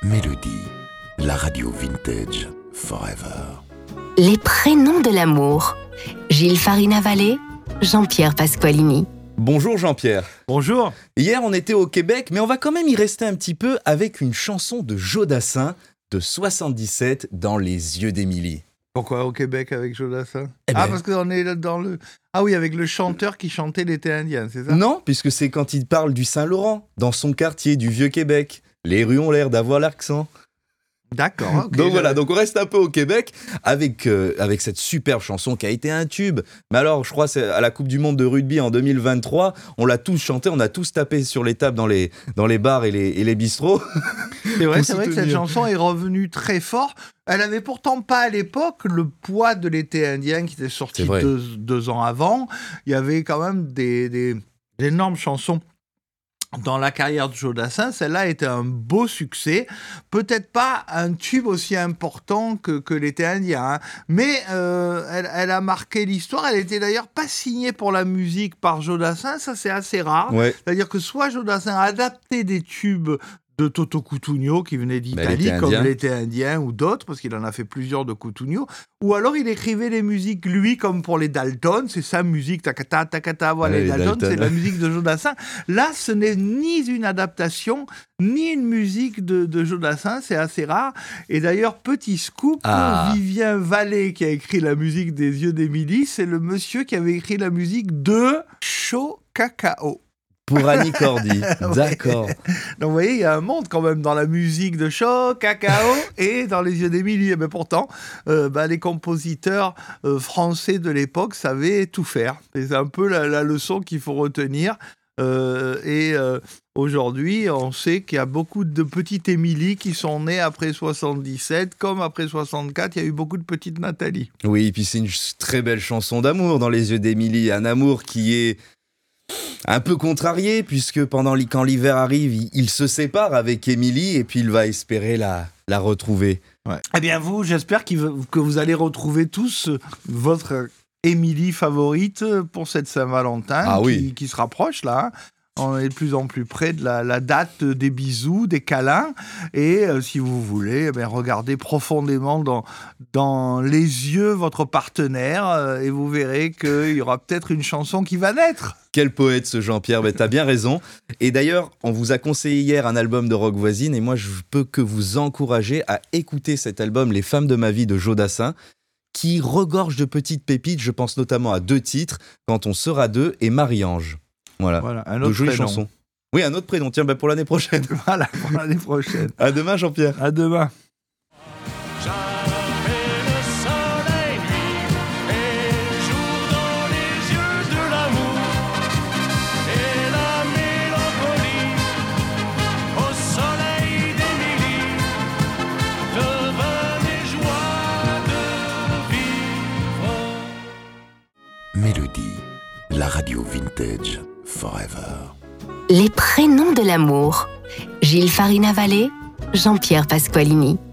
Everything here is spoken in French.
Mélodie, la radio vintage forever. Les prénoms de l'amour. Gilles Farina-Vallée, Jean-Pierre Pasqualini. Bonjour Jean-Pierre. Bonjour. Hier on était au Québec, mais on va quand même y rester un petit peu avec une chanson de Jodassin de 77 dans les yeux d'Émilie. Pourquoi au Québec avec Jodassin? Eh ben- Parce qu'on est dans le... Ah oui, avec le chanteur qui chantait l'été indien, c'est ça? Non, puisque c'est quand il parle du Saint-Laurent, dans son quartier du Vieux-Québec. Les rues ont l'air d'avoir l'accent. D'accord. ok, Donc voilà, donc on reste un peu au Québec avec cette superbe chanson qui a été un tube. Mais alors, je crois c'est à la Coupe du Monde de rugby en 2023, on l'a tous chanté, on a tous tapé sur les tables dans les bars et les bistrots. C'est vrai, Pour c'est vrai que cette soutenir. chanson est revenue très fort. Elle avait pourtant pas à l'époque le poids de l'été indien qui était sorti C'est vrai. deux ans avant. Il y avait quand même des énormes chansons dans la carrière de Jodassin. Celle-là était un beau succès. Peut-être pas un tube aussi important que l'été indien, hein. Mais elle a marqué l'histoire. Elle était d'ailleurs pas signée pour la musique par Jodassin. Ça, c'est assez rare. Ouais. C'est-à-dire que soit Jodassin a adapté des tubes de Toto Cutugno qui venait d'Italie, l'été comme indien. l'été indien ou d'autres, parce qu'il en a fait plusieurs de Cutugno, ou alors il écrivait les musiques, lui, comme pour les Dalton, c'est sa musique, takata, takata, voilà, Ouais, les les Dalton, Dalton. c'est la musique de Jodassin. Là, ce n'est ni une adaptation, ni une musique de Jodassin, c'est assez rare. Et d'ailleurs, petit scoop, Ah. Vivien Vallée, qui a écrit la musique des yeux d'Émilie, c'est le monsieur qui avait écrit la musique de Chaud Cacao. Pour Annie Cordy. D'accord. Donc vous voyez, il y a un monde quand même dans la musique de Chaud Cacao et dans les yeux d'Émilie. Mais pourtant, les compositeurs français de l'époque savaient tout faire. Et c'est un peu la leçon qu'il faut retenir. Aujourd'hui, on sait qu'il y a beaucoup de petites Émilie qui sont nées après 77, comme après 64, il y a eu beaucoup de petites Nathalie. Oui, et puis c'est une très belle chanson d'amour dans les yeux d'Émilie. Un amour qui est un peu contrarié, puisque quand l'hiver arrive, il se sépare avec Émilie et puis il va espérer la retrouver. Eh bien vous, j'espère que vous allez retrouver tous votre Émilie favorite pour cette Saint-Valentin Ah oui. qui se rapproche là, hein. On est de plus en plus près de la date des bisous, des câlins. Et si vous voulez, regardez profondément dans les yeux votre partenaire et vous verrez qu'il y aura peut-être une chanson qui va naître. Quel poète ce Jean-Pierre, t'as bien raison. Et d'ailleurs, on vous a conseillé hier un album de rock voisine et moi je peux que vous encourager à écouter cet album Les femmes de ma vie de Jodassin, qui regorge de petites pépites. Je pense notamment à 2 titres, Quand on sera deux et Marie-Ange. Voilà, Un de autre jolies prénom. chansons. Oui, un autre prénom, tiens, pour l'année prochaine. Voilà, pour l'année prochaine. À demain Jean-Pierre. À demain. Jamais le soleil nuit et joue dans les yeux de l'amour et la mélancolie au soleil d'Émilie, le vin des joies de vivre. Mélodie, la radio vintage forever. Les prénoms de l'amour. Gilles Farina-Vallée, Jean-Pierre Pasqualini.